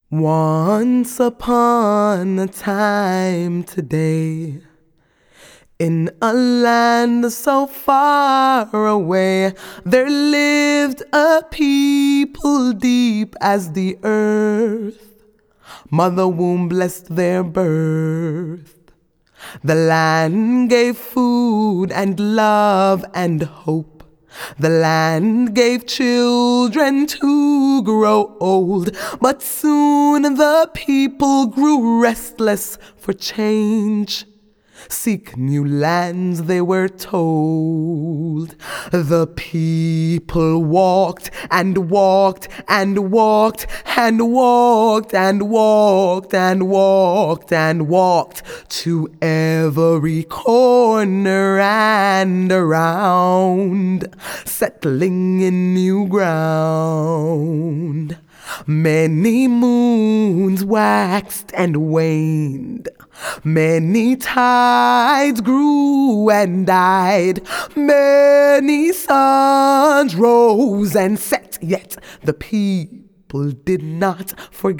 Once upon a time today, in a land so far away, there lived a people deep as the earth. Mother womb blessed their birth. The land gave food and love and hope. The land gave children to grow old, but soon the people grew restless for change. Seek new lands, they were told. The people walked and walked and walked and walked and walked and walked and walked to every corner and around, settling in new ground. Many moons waxed and waned. Many tides grew and died. Many suns rose and set, yet the people did not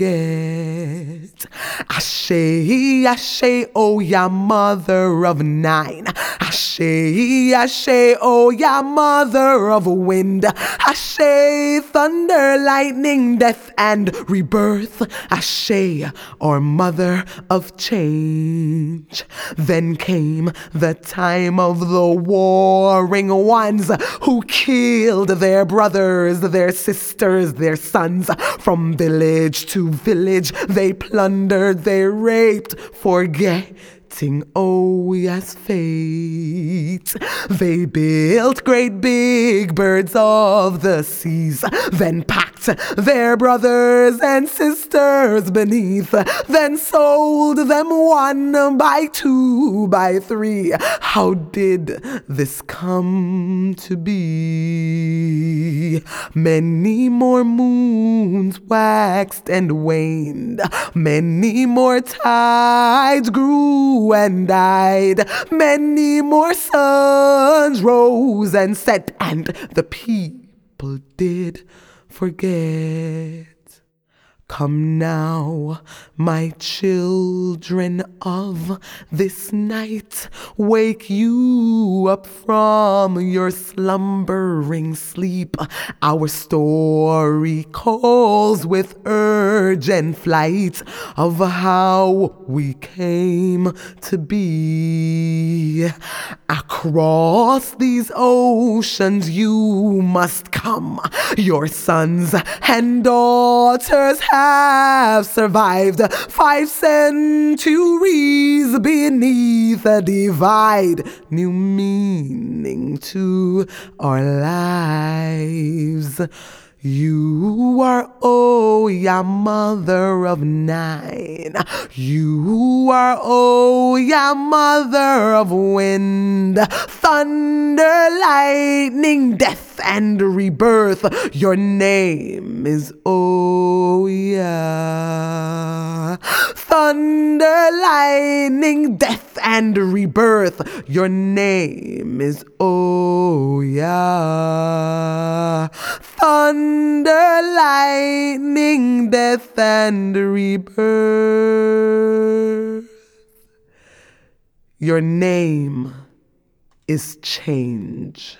forget. Ashe, Ashe, oh ya mother of nine. Ashe, Ashe, oh ya mother of wind. Ashe, thunder, lightning, death and rebirth. Ashe, our mother of change. Then came the time of the warring ones who killed their brothers, their sisters, their sons. From village to village they plundered, they raped, forgetting, oh yes, fate. They built great big birds of the seas, then packed their brothers and sisters beneath, then sold them one by two by three. How did this come to be? Many more moons waxed and waned. Many more tides grew and died. Many more suns rose and set, and the people did forget. Come now, my children of this night, wake you up from your slumbering sleep. Our story calls with urgent flight of how we came to be. Across these oceans you must come. Your sons and daughters have survived 5 centuries beneath a divide. New meaning to our lives. You are, oh ya mother of nine. You are, oh ya mother of wind, thunder, lightning, death and rebirth. Your name is Oya. Thunder, lightning, death and rebirth. Your name is Oya. Thunder, lightning, death and rebirth. Your name is change.